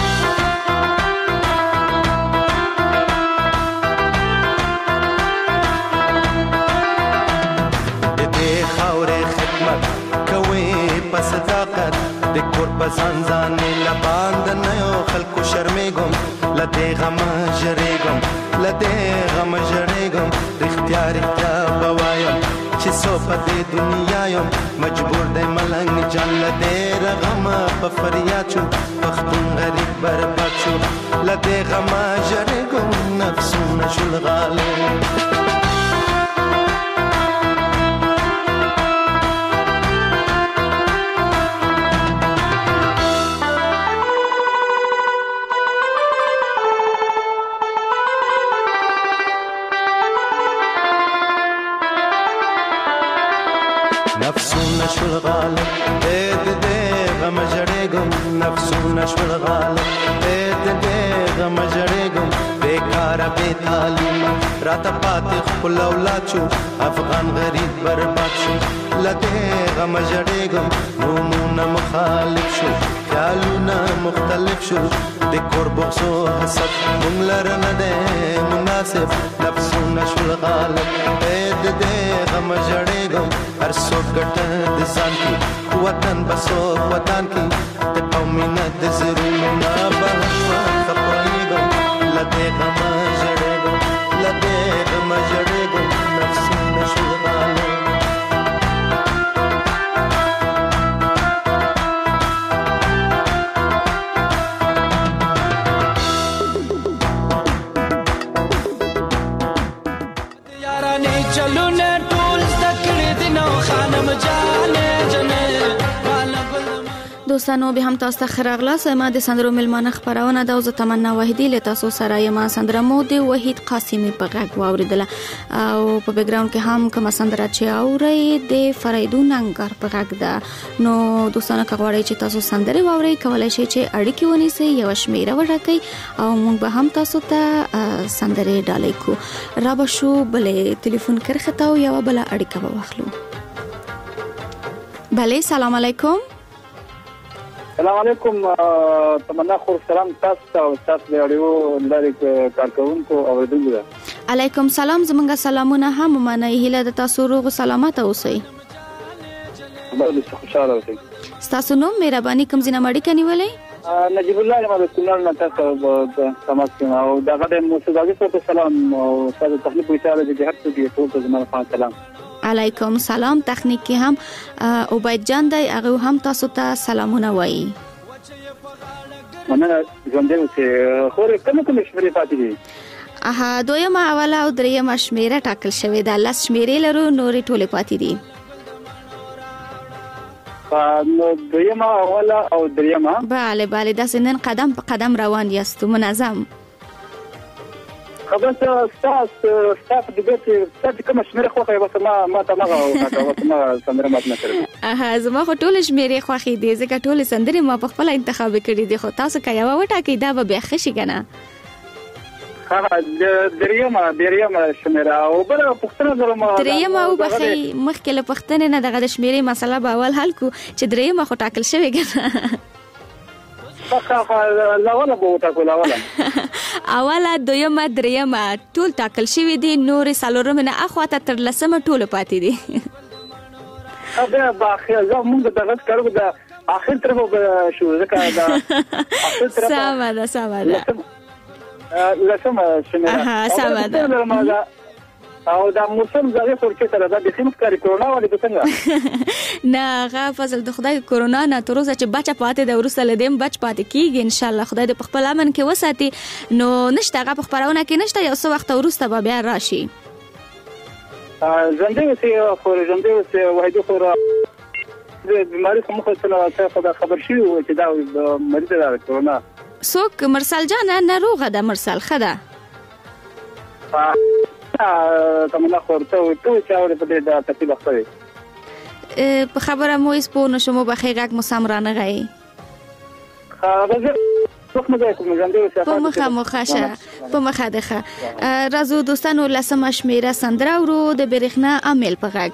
صداقت د کور بزان ځان له باندې نه یو خلکو شرمېږم لدې غم جړېږم لدې غم جړېږم رښتیا رښتیا بوایم چې څو په دې دنیا یم مجبور دی ملنګ جان لدې رغم په فریاد شو پښتون غریب برباد شو لدې غم جړېږم نفسونه شول غاله نفسونه شول غاله دې غم جړېږم نفسونه شول غاله دې غم جړېږم بیکاره بې تعلیمه راته پاتې خپل اولاد شو افغان غریب برباد شو لدې غم جړېږم نومونه مخالف شو خیالونه مختلف شو د کور بغض و حسد مونږ لره نه دی مناسب نفسونه شول غاله دې غم جړېږم هر څوک ګټه د ځان کې وطن بسو وطن کې د قومینه د زړونو نه بهر خپرېږم لدې غم جړېږم لدې غم جړېږم نفسونه شول غاله دوستانو به هم تاسو ته خراغلا سم د سندرو ملمانه خبرونه د اوس تمنا وحیدی له تاسو سره یم سندره مو د وحید قاسمی په غږ واوریدله او په بیک گراوند کې هم کوم سندره چې اوري د فریدون انګار په غږ ده نو دوستانو کغواړی چې تاسو سندره واوري کولای شئ چې اړیکې ونیسئ یو شمیره وټاکئ او موږ به هم تاسو ته سندره ډالۍ کو را به شو بلې ټلیفون کرخته او یو بل اړیکه به واخلو بله سلام علیکم السلام علیکم تمنا خور سلام تاسو او تاسو د اړیو لارې کارکونکو او اوریدونکو علیکم سلام زمونږ سلامونه هم منئ هله د تاسو روغ سلامت اوسئ بل خوشاله اوسئ تاسو نو مهرباني کوم ځینه مړی کنيولې نجیب الله ما د کونړ نه تاسو سمات کوم او دغه د موسیقي څخه سلام او تاسو تخلیق وشاله د هر څه دی ټول زموږ سلام علیکم سلام تخنیک کې هم عبید جان دی هغه هم تاسو ته سلامونه وایي مننه ژوند دې چې خو کوم شمیرې پاتې دي دویمه اوله او دریمه شمیره ټاکل شوې ده لاس شمیرې لرو نورې ټولې پاتې دي نو دویمه اوله او دریمه bale دا سنن قدم په قدم روان یاستو منظم خبر ستاسو د دې کوم شمیره خو خو ما ته ما سندره مات نه کړم زما خو ټول شمیره خو خې دي ځکه ټول سندره ما په خپل انتخاب کړی دي خو تاسو کا یو وټا کې دا به خشي کنه دریمه شمیره او بل پښتنه درمه دریمه او بخي مخکله پښتنه نه دغه شمیره مسله به اول حل کو چې دریمه خو ټاکل شوی کنه لاوله بو ټاکو لاوله اوله دویمه دریمه ټول ټاکل شوی دي نور سالورم نه اخواته تر لسمه ټول پاتې دي دا باخه زه موږ دغه کارو د اخر طرف شو ځکه دا اخر طرف ساده لسمه شمیره ساده او دا موسم زغه ورکه تر دا د خمس کاری کرونا ولې څنګه نه غا فضل د خدای کرونا نه تر اوسه چې بچا پاتې د ورسره لدیم بچ پاتې کیږي ان شاء الله خدای د خپل امن کې وساتي نو نشته غا په خبرونه کې نشته یو څه وخت ورسته به بیا راشي ژوندې سي خو ژوندې سي وایي خو د بیماری کوم څه خبر شي چې دا مریض ده کرونا څوک مرسل جان نه روغه ده مرسل خدا کومه خورته او ټول چې اوري په دې د تفصیل خبرې په خبره مو اس په نشو مو بخې غاک مو سمرانه غي خبره څوک نه کوم ځاندې په مخه مخاشه په مخه دغه رازو دوستانو لسمه شمیره سندره ورو د برېښنا عامل په غاک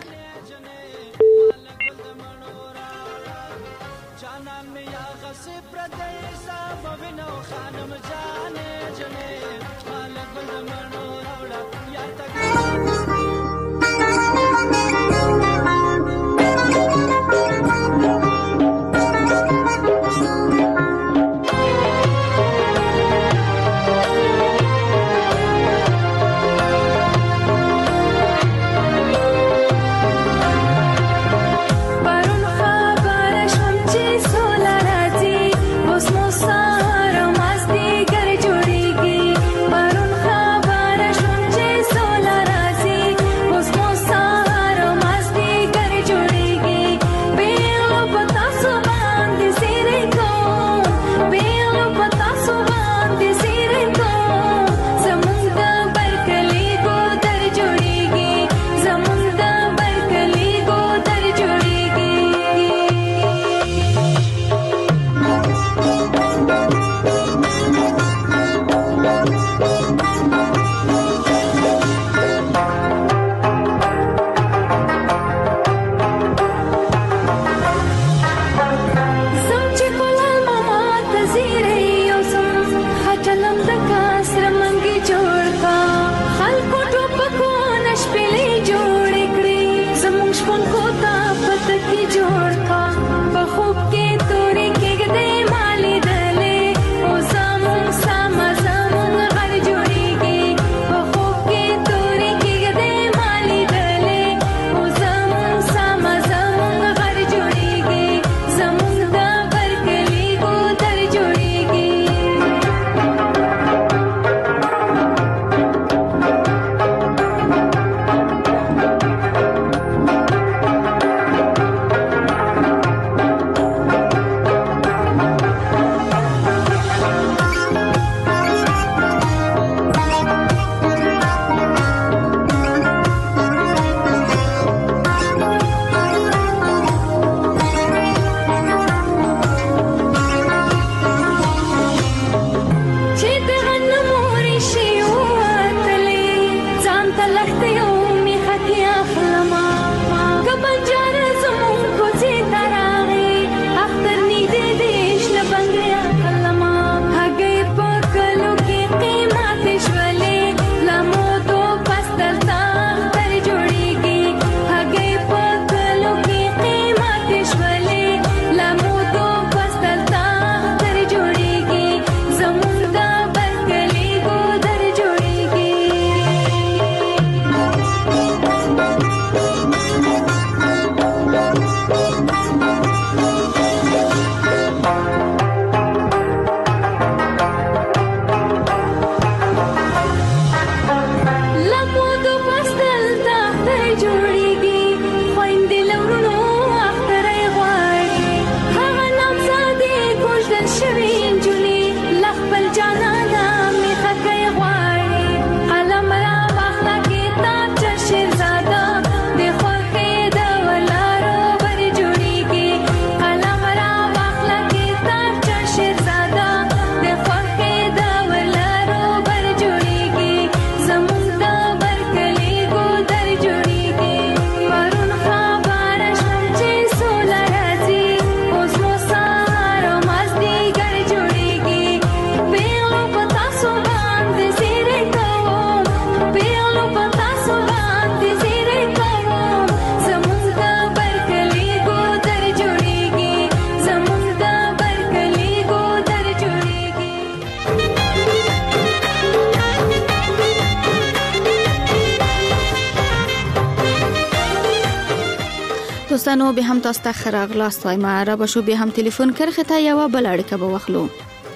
دوستانو به هم تاسو ته خراغلاست وایم را بشو به هم تلیفون کرخه تا یو بل اړیکه به واخلو.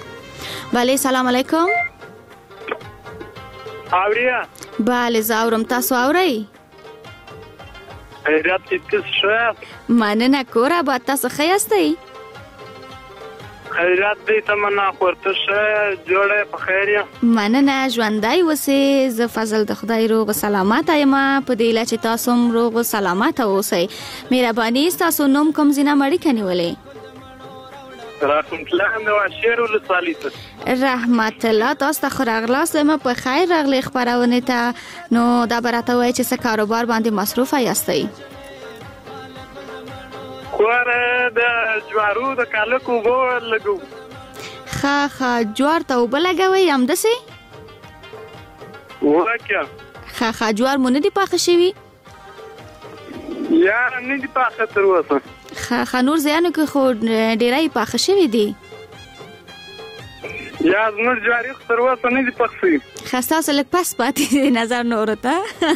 بله سلام علیکم. اوریا بله زاورم تاسو اورئ؟ خیرات دې ښه؟ مننه کور آباد تاسو ښه یاستئ؟ خیرات دې تمنا ورته شه جوړه په خیر یا مننه ژوندۍ وسې ز فضل د خدای روغ سلامت یم په دې لچ تاسو روغ سلامت اوسئ مهرباني تاسو نوم کوم زینا مړی کنيولې رحمت الله نو شیر ول صالح رحمت الله تاسو ته خراغلاس یم په خیر راغلی خبرونه ته نو دا برته وای چې څه کاروبار باندې مصروف یاستئ کور د جوارو د کالکو وو لګو خا جوار ته وبلګوي هم دسي ورکه خا جوار مونږ دی پاخه شوی یا نه دی پاخه تر وسه خا نور زیانو کې خو ډیرای پاخه شوی دی یا نور جواری تر وسه نه دی پاخه خاصه سلک پس پاتې نظر نورته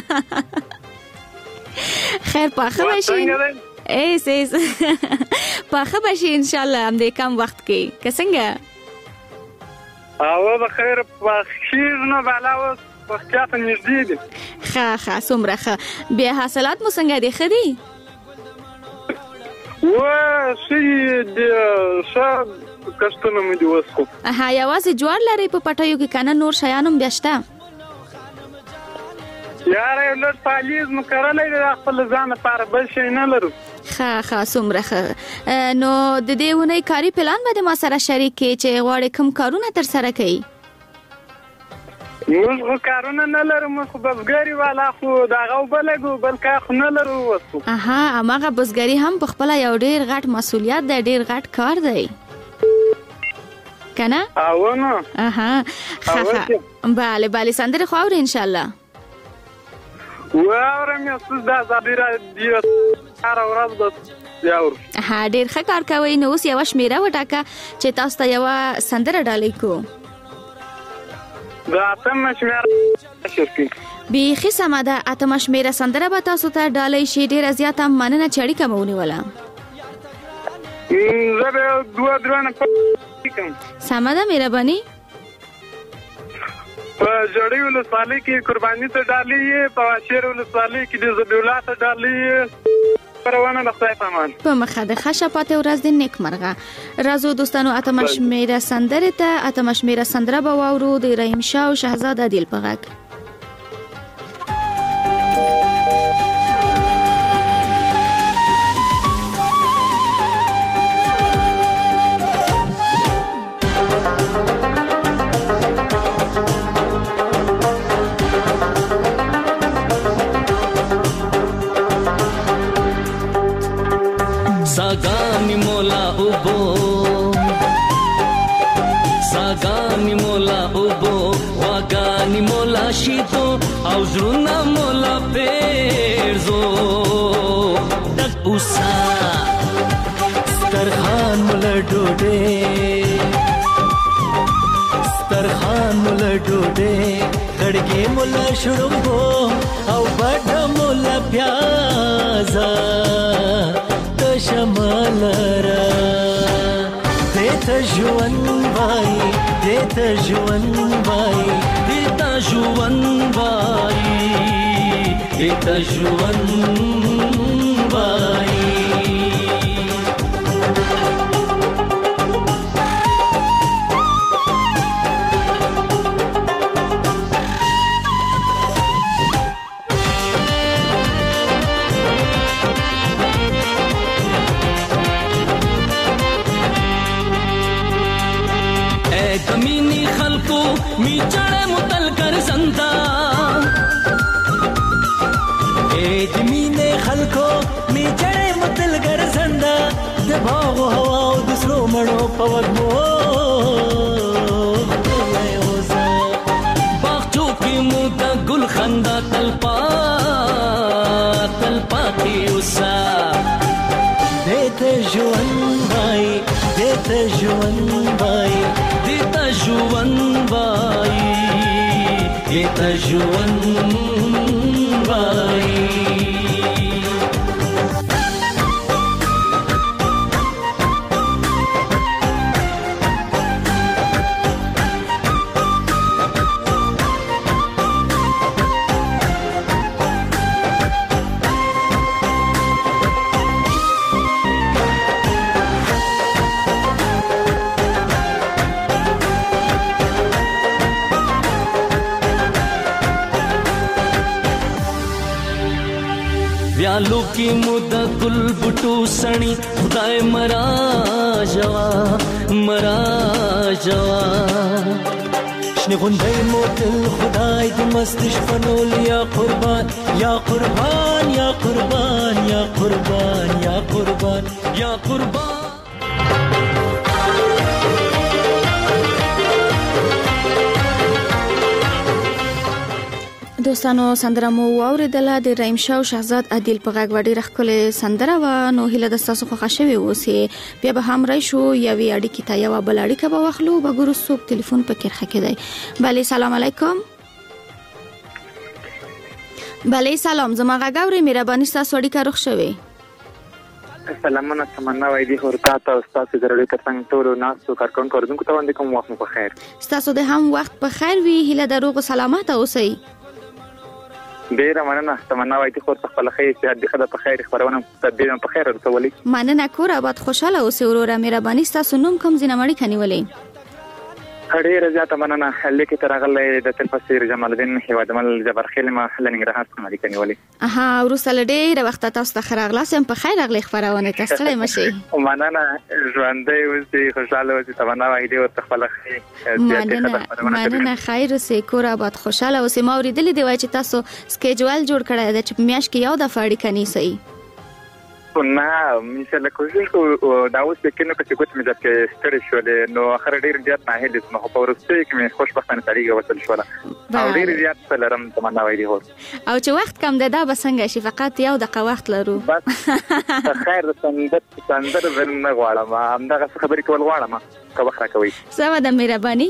خیر پاخه وشي ایس پاخه بشي ان شاء الله هم دې کم وخت کې څنګه او بخیر پاخیر نه علاوه وختات نږدې دي خا څومره بیا حاصلات مو څنګه دي خدي و شي د شاب کښتنه مې دی وسخو یوازې جوړ لري په پټیو کې کنه نور شیانم بیاشته یاره یو لږ پالیز مو کړلې د خپل ځان لپاره بل شي نه لرو خا څومره نو د دې ونې کاری پلان به ما سره شریک کې چې غواړې کوم کارونه تر سره کړي موږ کارونه نه لرو موږ بزګری والا خو دا غو بلګو بل کا خو نه لرو وسو هغه بزګری هم په خپل یو ډیر غټ مسؤلیت دی ډیر غټ کار دی کنه او نو bale سندره خو اوري ان شاء الله واورم یو څه دا زبیره دی هر ورځ د یاور ډیر ښه کار کوي نو اوس یو شمیره وټاکه چې تاسو ته یو سندره ډالې کو دا اتم شمیره شرکی بیخي سماده اتم شمیره سندره به تاسو ته ډالې شي ډیر زیات مننه چې اړیکه مونږ ولا زه دوه درنه کوم سماده مهرباني په جړی ولسوالۍ کې قرباني ته ډالې په شیر ولسوالۍ کې د زبیولا ته ډالې پروانه د خدای پامان په مخه د خشه پاتې ورځ د نیک مرغه رازو دوستانو اتمش میره سندره ته اتمش میره سندره به واورو د رحیم شاه او شهزاد عادل پغاک Sagani mola ubo wagani mola shito au zruna mola perzo dak usa starkhan mola dode khadge mola shurumbo au bada mola pyaza شمالرا دیتا جوان بای دیتا جوان بای دیتا جوان بای دیتا جوان بای کمینی خلقو می چڑے متل کر زندہ کمینی خلقو می چڑے متل کر زندہ دباغ و ہوا و دوسرو مڑو پوگمو باغچو کی مودا گل خندہ تلپا کی اسا دیتا جوان بائی دیتا جوان بائی دیتا جوان بائی دیتا جوان بائی ویالو کې مو د ګل بوټو سړی خدای مرا جوا شنه غونډې مو تل خدای د مست شپنول یا قربان یا قربان یا قربان یا قربان یا قربان یا قربان. دوستانو سندره مو واوریدله د رحیم شاه او شهزاد عادل په غږ وړي رخصله سندره و نو هله د تاسو خو خوشوي اوسه بیا به هم راشو یا وی اړیکې ته یو بل اړیکه به واخلو به ګورو څوک ټلیفون پکې راکېدای. بله سلام علیکم. بله سلام زما غاوري مهرباني تاسو اړیکه روښ شوي. سلامونه تمنا وای دي خورتا ته استاد زړړې ترڅنګ ټول ناس کارکون کوردونکو ته باندې کوم وخت په خیر. تاسو د هم وخت په خیر وی هله دروغ سلامات اوسئ. ډیره مننه تمنا وای دي خورتا خپل خیر چې د خدای په خیر خبرونه تدبیر په خیر ورسولي. مننه کور آباد خوشاله اوسئ وروره مهرباني تاسو نوم کوم زینمړی کنيولې. ډیره زیاته مننه لیکي ترغلې د تلفسیر جمال الدین هیوادمل جبر خیلمه لنګرهار څخه ملي کنيولې. اها ورسله ډیره وخت تاسو ته خراغلاسم په خیر اغلی خبرونه تاسو له مشي. مننه ژوندې اوسئ خوشاله اوسئ تمنا وای دي ورته خپل خیر. مننه خیر اوسئ کور آباد خوشاله اوسئ. ما اوریدلې دی وای چې تاسو سکیجول جوړ کړی د چې میاش کې یو د فاړی کني سي. نه مثلا کوشش کو دا اوس کې نو چې کوم مې ځکه ستړي شو نو اخر ډیر زیات نه هلې نو په ورسته کې مې خوشبختانه طریقه وصل شو او ډیر زیات سلام تمنا وای دي هو او چې وخت کم ده دا بسنګ شي فقط یو دقیقه وخت لرو بس خیر سندر ورن غواړم همدغه خبرې کول غواړم که وخت راکوي. سم ده مهرباني.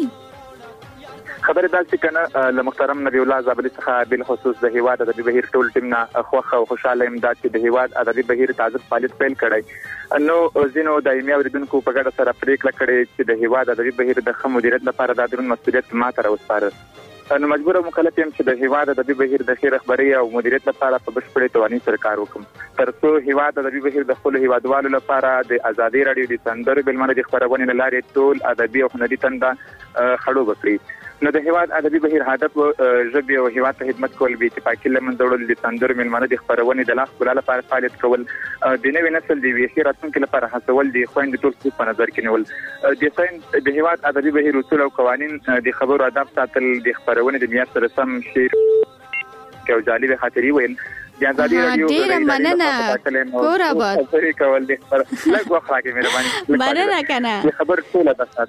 خبره دا چې کنه له محترم نبی الله زابلی څخه بل خصوص د هیواد ادبي بهیر ټول ټیم نه خوخه او خوشاله امداد چې د هیواد ادبي بهیر تازه فعالیت پیل کړي نو زینو دایمي اوریدونکو په ګډه سره پریکړه کړې چې د هیواد ادبي بهیر د خمو مدیریت لپاره د درون مسؤلیت ما تر وسپاره نو مجبور مکلف یم چې د هیواد ادبي بهیر د خیر خبري او مدیریت لپاره په بشپړه توانایي سره کار وکړم ترڅو هیواد ادبي بهیر د خپل هیوادوالو لپاره د ازادي رادیو د سندرو بلمنه د خبرونه لارې ټول ادبي او هنري تنده خړو بکړي. نو د هیواد ادبي بهیر هدف ژبه او هیواد ته خدمت کول به اتفاقی لمن جوړول د سندرو ملمنه د خبرونه د لاس ګل لپاره فعالیت کول د نوې نسل د ویښې راتلونکي لپاره هڅول د خويند ټول څه په نظر کې نیول د هیواد ادبي بهیر اصول او قوانين د خبرو ادب ساتل د خبرونه د معیار سره سم شیر او جالب خاطري ویل د ازادي رادیو ډیر مننه کور آباد کول د لږ وخت راکې مهرباني مننه کنه خبر ټول د سات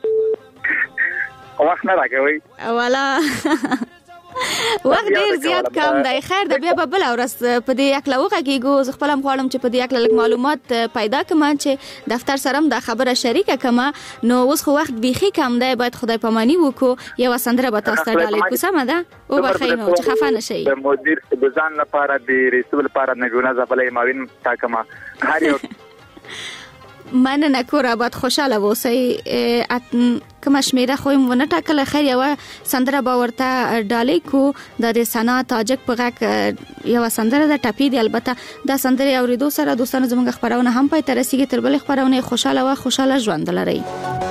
وخت نه راکوي والا وخت ډیر زیات کم دی. خیر د بیا بل اورس په دې اکلا وغږیږو زه خپل غواړم چې په دې اکلا معلومات پیدا کړم چې دفتر سره د خبره شریکه کما نو اوس خو وخت بيخي کم دی باید خدای پامانی وکړو یو سندره به تاسو ته ډالې کو سم ده او بخینو چې خفه نشئ. د مدیر بزان لپاره د رسول لپاره نګونه زبلې ماوین تاکما هر یو مننه کور آباد خوشاله اوسئ. کوم شمیره خو مونږ نه ټاکل خیر یو سندره به ورته ډالې کو د سنا تاجک په غک یو سندره د ټاپی دی البته دا سندره اوریدو سره دوستانو زموږ خبرونه هم پای تر رسیدي تر بل خبرونه خوشاله ژوند لري.